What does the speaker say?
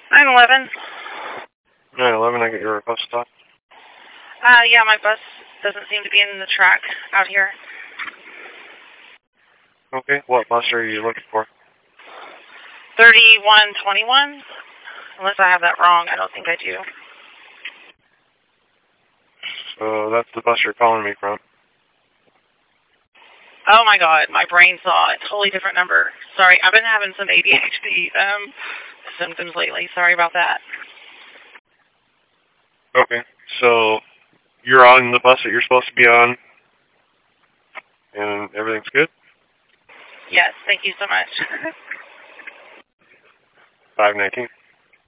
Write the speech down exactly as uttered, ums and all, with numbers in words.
nine eleven. nine eleven, I get your bus stop. Uh, yeah, my bus doesn't seem to be in the track out here. Okay, what bus are you looking for? thirty-one twenty-one? Unless I have that wrong, I don't think I do. So that's the bus you're calling me from. Oh my god, my brain saw a totally different number. Sorry, I've been having some A D H D um, symptoms lately. Sorry about that. Okay, so you're on the bus that you're supposed to be on, and everything's good? Yes, thank you so much. five nineteen.